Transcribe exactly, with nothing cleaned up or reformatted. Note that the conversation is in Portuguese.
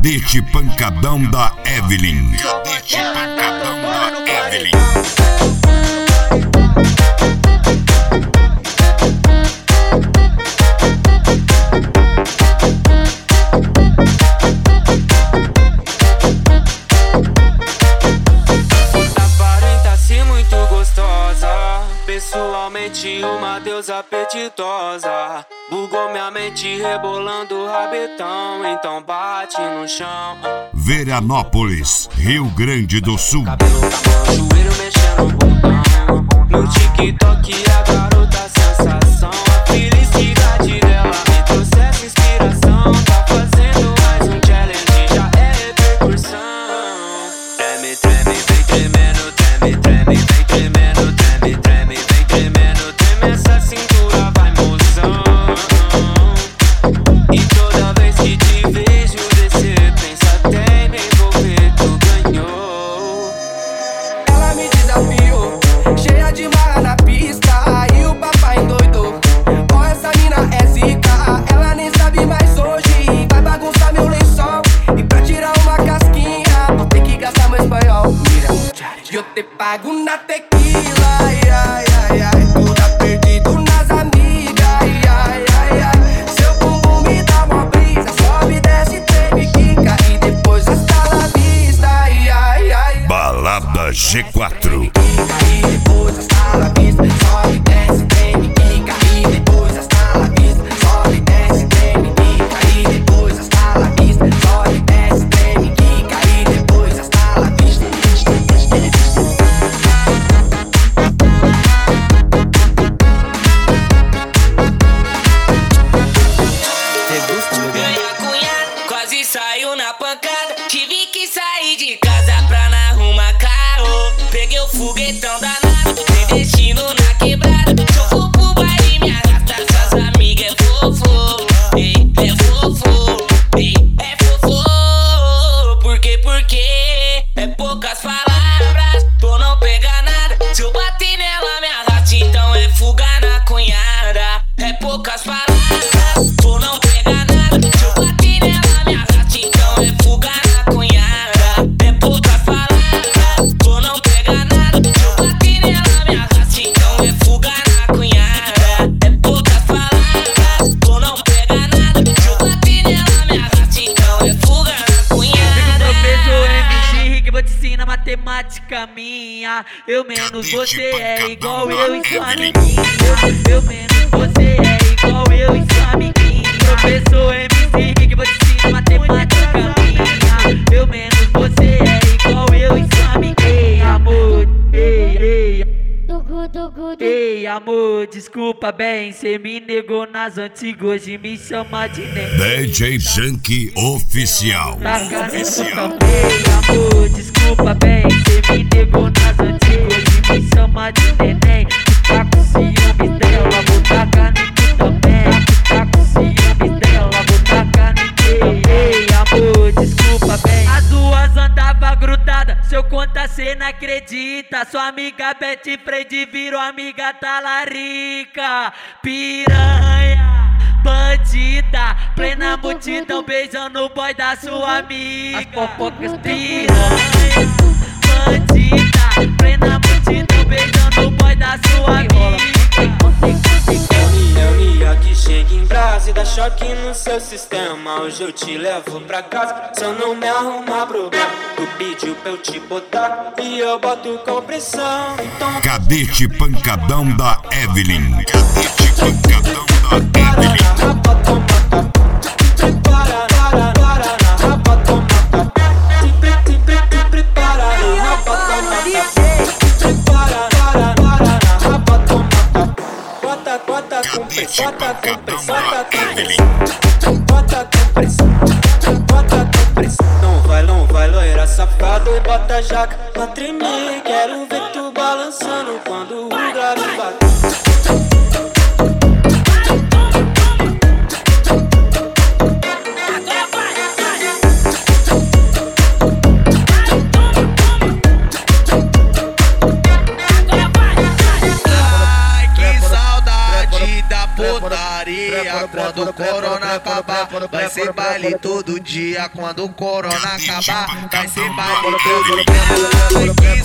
Cadete pancadão da Evelyn. Cadete pancadão da Evelyn. Pessoalmente uma deusa apetitosa. Bugou minha mente rebolando o rabetão. Então bate no chão. Veranópolis, Rio Grande do Sul. Cabelo na mão, joelho mexendo o bundão. No TikTok a garota sensação. A felicidade dela me trouxe essa inspiração. Tá fazendo mais um challenge, já é repercussão. Treme, treme, vem tremendo. Treme, treme, vem tremendo. Treme, treme, vem tremendo. Treme essa cintura, vai moção. E toda vez que te vejo descer, pensa até em me envolver, tu ganhou. Ela me desafiou, cheia de marra na pista, e o papai endoidou. Ó, essa mina é zica, ela nem sabe mais hoje. Vai bagunçar meu lençol, e pra tirar uma casquinha vou ter que gastar meu espanhol. Mira, eu te pago na tequila, ai, ai, ai, ai. Tu tá perdido nas amigas, ai, ai, ai, ai. Seu bumbum me dá uma brisa, sobe, desce, treme, quica, e depois hasta la vista, ai, ai, ai. Balada G quatro. E depois hasta la vista, sobe, desce, treme, quica, e depois hasta la vista, sobe, desce, treme, quica, e depois hasta la vista, sobe, desce, treme, quica, e depois hasta la vista. Ganha cunhado, quase saiu na pancada. Tive que sair de casa pra não arrumar carro. Peguei o foguetão danado, tem destino na quebrada. Eu vou pro baile, me arrasta, suas amigas é fofo. Ei, é fofo, ei, é fofo. Por quê, por quê? É poucas palavras, tu não pega nada. Se eu bater nela, me arrasta, então é fuga na cunhada. É poucas palavras, tu não pega nada. Se eu bater nela, me arrasta, então é fuga na cunhada. É poucas palavras, tu não pega nada. Se eu bater nela, me arrasta, então é fuga na cunhada. É poucas palavras, tu não pega nada. Se eu bater nela, me arrasta, então é fuga na cunhada. Professor M C Rick, vou te ensinar matemática minha. Eu menos você é igual eu e sua amiguinha. Eu menos você é igual eu e sua amiguinha. Professor M C Rick, vou te ensinar matemática minha. Eu menos você é igual eu e sua amiguinha. Amor, ei, ei. Ei, amor, desculpa bem, cê me negou nas antigas, hoje me chama de neném. D J Junk Oficial. Oficial. Ei, amor, desculpa bem, cê me negou nas antigas, hoje me chama de neném. Tá com ciúmes dela, vou tacar em mim também. Tá com ciúmes dela, vou tacar em mim. Ei, amor, desculpa bem. As duas andava grudada, se eu contar cê não acredita. Sua amiga Betty Fred virou amiga da Larica. Piranha, bandida, plena multidão beijando o boy da sua amiga. As fofocas piranha, bandida, plena multidão beijando o boy da sua amiga. É o Nia que chega em brasa e dá choque no seu sistema. Hoje eu te levo pra casa, se eu não me arrumar problema. Tu pediu pra eu te botar e eu boto com pressão. Então Cadete pancadão da Evelyn. Cadete pancadão da Evelyn. Bota com pressão, bota com pressão, bota com Evelyn. pressão, bota com pressão, bota com pressão. Não vai, não vai, loira safado, bota a jaca pra tremer. Quero ver tu balançando quando o grave bate. Ai, que saudade da putaria. dia quando o corona acabar. Vai ser baile todo dia quando o corona acabar. Vai ser baile todo dia.